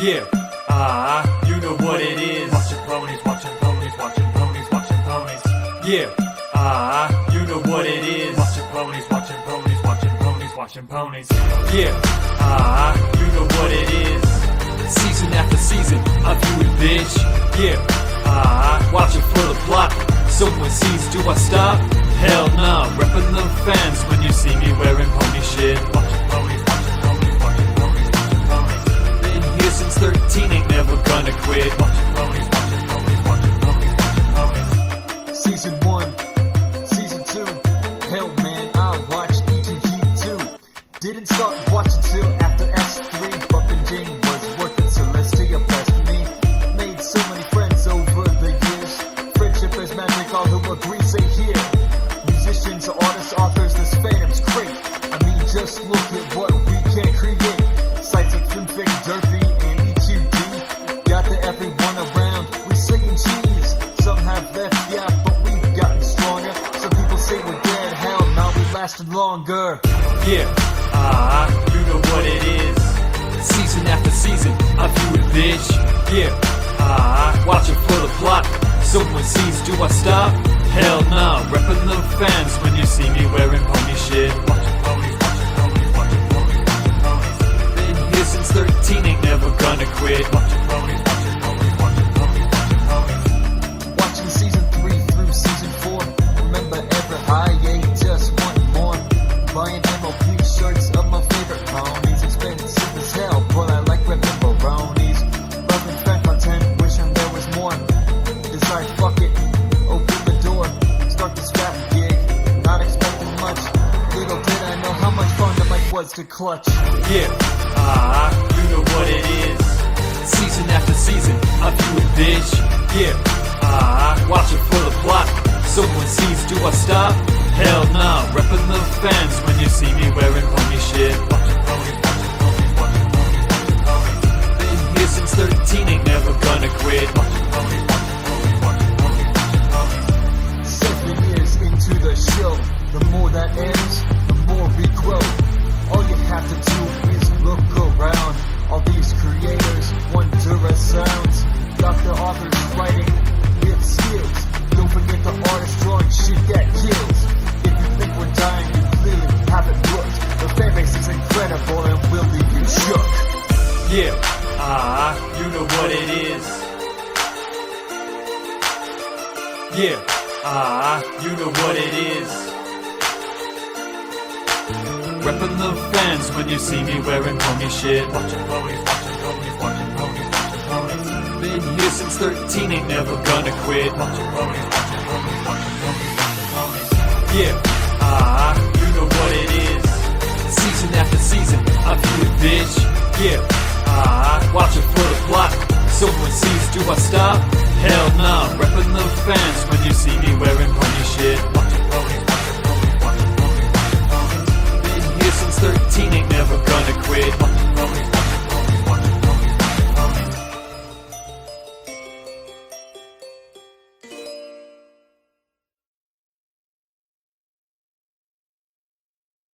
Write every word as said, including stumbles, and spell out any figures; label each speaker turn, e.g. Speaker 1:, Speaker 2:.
Speaker 1: Yeah, ah, you know what it is.
Speaker 2: Watching ponies, watching ponies, watching ponies, watching ponies.
Speaker 1: Yeah, ah, you know what it is.
Speaker 2: Watching ponies, watching ponies, watching ponies, watching ponies.
Speaker 1: Yeah, ah, you know what it is. Season after season, I view it, bitch. Yeah, ah, watch it for the plot. Someone sees, do I stop? Hell nah, reppin' the fans when you see me wearing pony shit.
Speaker 2: Watching ponies, watching ponies, watching ponies, watching ponies.
Speaker 1: Been here since thirteen, ain't never gonna quit.
Speaker 2: Watching ponies, watching ponies, watching ponies, watching ponies.
Speaker 3: Season one, season two. Hell man, I watched E T G two. Didn't start watching till after S three. Bumpin' Jane was working, Celestia blessed me. Made so many friends over the years. Friendship is magic, all who agree say here. Musicians, artists, authors, this fandom's great. I mean, just look at what we can create. Sites of Twin Fig, Derpy, and E Q D. Got the everyone around, we saying cheese. Some have left, yeah, but we've gotten stronger. Some people say we're dead, hell, now we lasted longer.
Speaker 1: Yeah, ah, you know what it is. Season after season, I view it, bitch. Yeah, ah, watch it for the plot. Someone sees, do I stop? Hell nah, reppin' the fans when you see me wearing pony shit.
Speaker 2: Watching ponies, watching ponies, watching ponies, watching ponies.
Speaker 1: Been here since thirteen, ain't never gonna quit.
Speaker 2: Watching ponies, watching ponies, watching ponies, watching ponies.
Speaker 3: Watching season three through season four. Remember ever high, yeah, just want more. Buying M O P shirts of my favorite ponies. Expensive as hell, but I like remember-ronies. Loving fan content, wishing there was more. Decide, fuck it, open the door. Start this rap gig, not expecting much. Little did I know how much fun the mic was to clutch.
Speaker 1: Yeah, ah, you know what it is. Season after season, I view it, bitch. Yeah, ah, watch it for the plot. Someone sees, do I stop? Hell nah, reppin' the fans when you see me wearing pony shit.
Speaker 2: Watching ponies, watching ponies, watching ponies, watching ponies.
Speaker 1: Been here since thirteen, ain't never gonna quit.
Speaker 2: Watching ponies, watching ponies, watching ponies, watching ponies.
Speaker 3: Seven years into the show, the more that ends, the more we grow. All you have to do is look around. All these creators, wondrous sounds. Got the authors writing with skills. Don't forget the artists drawing shit that kills. If you think we're dying, you clearly haven't looked. The fan base is incredible and will leave you shook.
Speaker 1: Yeah, ah, you know what it is. Yeah, ah, you know what it is. Reppin' the fans when you see me wearing pony shit.
Speaker 2: Watching ponies, watching ponies, watching ponies, watching ponies.
Speaker 1: Been here since thirteen, ain't never gonna quit.
Speaker 2: Watching ponies, watching ponies, watching ponies, watching ponies.
Speaker 1: Yeah, ah, you know what it is. Season after season, I view it, bitch. Yeah, ah, watch it for the plot. Someone sees, do I stop? Hell nah, reppin' the fans when you see me wearing